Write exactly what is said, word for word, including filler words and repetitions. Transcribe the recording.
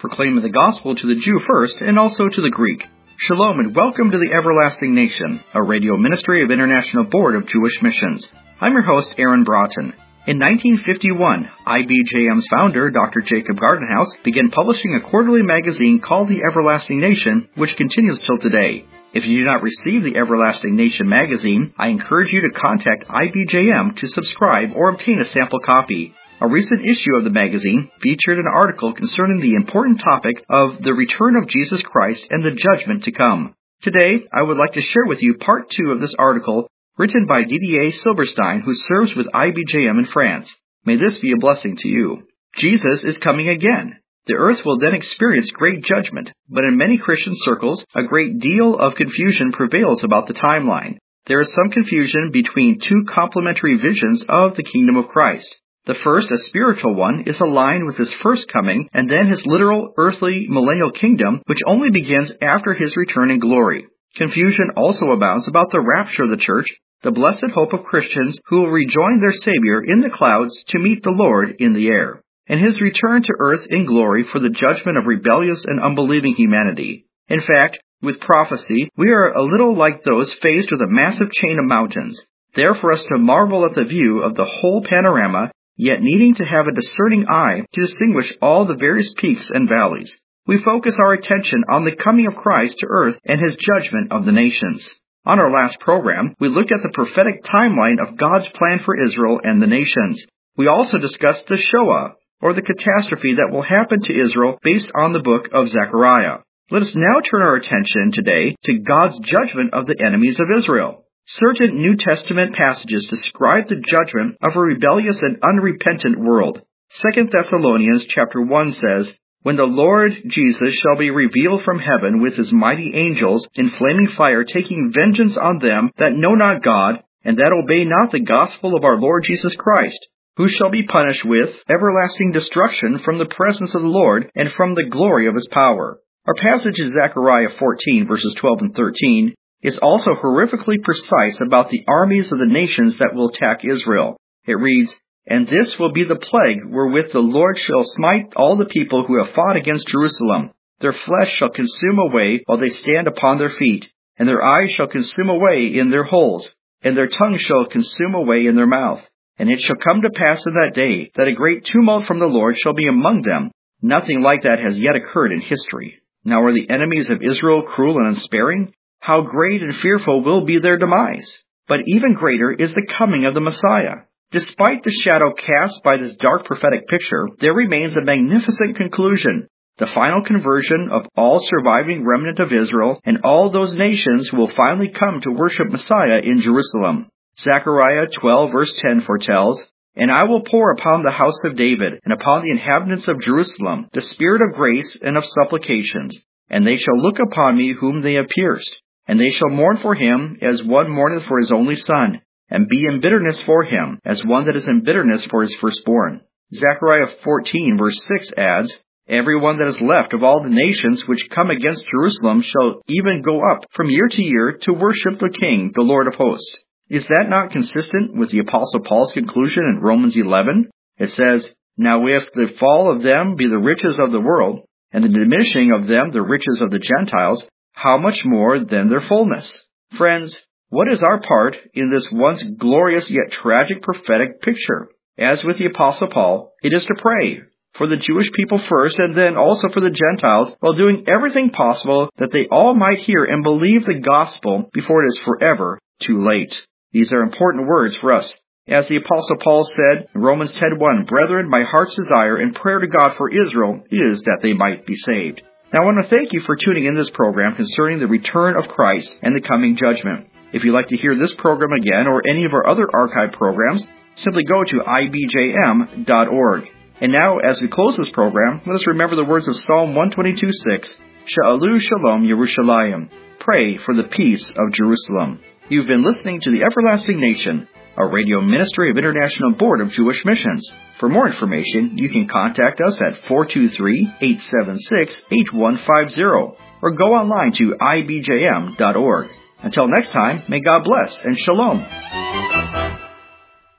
proclaiming the gospel to the Jew first and also to the Greek. Shalom and welcome to the Everlasting Nation, a radio ministry of International Board of Jewish Missions. I'm your host, Aaron Broughton. In nineteen fifty-one, I B J M's founder, Doctor Jacob Gardenhouse, began publishing a quarterly magazine called The Everlasting Nation, which continues till today. If you do not receive the Everlasting Nation magazine, I encourage you to contact I B J M to subscribe or obtain a sample copy. A recent issue of the magazine featured an article concerning the important topic of the return of Jesus Christ and the judgment to come. Today, I would like to share with you part two of this article written by Didier Silberstein, who serves with I B J M in France. May this be a blessing to you. Jesus is coming again. The earth will then experience great judgment, but in many Christian circles, a great deal of confusion prevails about the timeline. There is some confusion between two complementary visions of the kingdom of Christ. The first, a spiritual one, is aligned with his first coming and then his literal earthly millennial kingdom, which only begins after his return in glory. Confusion also abounds about the rapture of the church, the blessed hope of Christians who will rejoin their Savior in the clouds to meet the Lord in the air, and his return to earth in glory for the judgment of rebellious and unbelieving humanity. In fact, with prophecy, we are a little like those faced with a massive chain of mountains, there for us to marvel at the view of the whole panorama, yet needing to have a discerning eye to distinguish all the various peaks and valleys. We focus our attention on the coming of Christ to earth and his judgment of the nations. On our last program, we looked at the prophetic timeline of God's plan for Israel and the nations. We also discussed the Shoah, or the catastrophe that will happen to Israel based on the book of Zechariah. Let us now turn our attention today to God's judgment of the enemies of Israel. Certain New Testament passages describe the judgment of a rebellious and unrepentant world. Second Thessalonians chapter one says, "When the Lord Jesus shall be revealed from heaven with his mighty angels in flaming fire, taking vengeance on them that know not God, and that obey not the gospel of our Lord Jesus Christ, who shall be punished with everlasting destruction from the presence of the Lord and from the glory of his power." Our passage is Zechariah fourteen, verses twelve and thirteen. Is also horrifically precise about the armies of the nations that will attack Israel. It reads, "And this will be the plague wherewith the Lord shall smite all the people who have fought against Jerusalem. Their flesh shall consume away while they stand upon their feet, and their eyes shall consume away in their holes, and their tongue shall consume away in their mouth. And it shall come to pass in that day that a great tumult from the Lord shall be among them." Nothing like that has yet occurred in history. Now are the enemies of Israel cruel and unsparing? How great and fearful will be their demise! But even greater is the coming of the Messiah. Despite the shadow cast by this dark prophetic picture, there remains a magnificent conclusion: the final conversion of all surviving remnant of Israel and all those nations who will finally come to worship Messiah in Jerusalem. Zechariah twelve verse ten foretells, "And I will pour upon the house of David and upon the inhabitants of Jerusalem the spirit of grace and of supplications, and they shall look upon me whom they have pierced. And they shall mourn for him as one mourneth for his only son, and be in bitterness for him, as one that is in bitterness for his firstborn." Zechariah fourteen verse six adds, "Every one that is left of all the nations which come against Jerusalem shall even go up from year to year to worship the King, the Lord of hosts." Is that not consistent with the Apostle Paul's conclusion in Romans eleven? It says, "Now if the fall of them be the riches of the world, and the diminishing of them the riches of the Gentiles, how much more than their fullness?" Friends, what is our part in this once glorious yet tragic prophetic picture? As with the Apostle Paul, it is to pray for the Jewish people first and then also for the Gentiles, while doing everything possible that they all might hear and believe the gospel before it is forever too late. These are important words for us. As the Apostle Paul said in Romans ten one, "Brethren, my heart's desire and prayer to God for Israel is that they might be saved." Now I want to thank you for tuning in this program concerning the return of Christ and the coming judgment. If you'd like to hear this program again or any of our other archive programs, simply go to I B J M dot org. And now, as we close this program, let us remember the words of Psalm one twenty-two six, "Sha'alu Shalom Yerushalayim." Pray for the peace of Jerusalem. You've been listening to the Everlasting Nation, a radio ministry of International Board of Jewish Missions. For more information, you can contact us at four two three, eight seven six, eight one five zero or go online to I B J M dot org. Until next time, may God bless and shalom.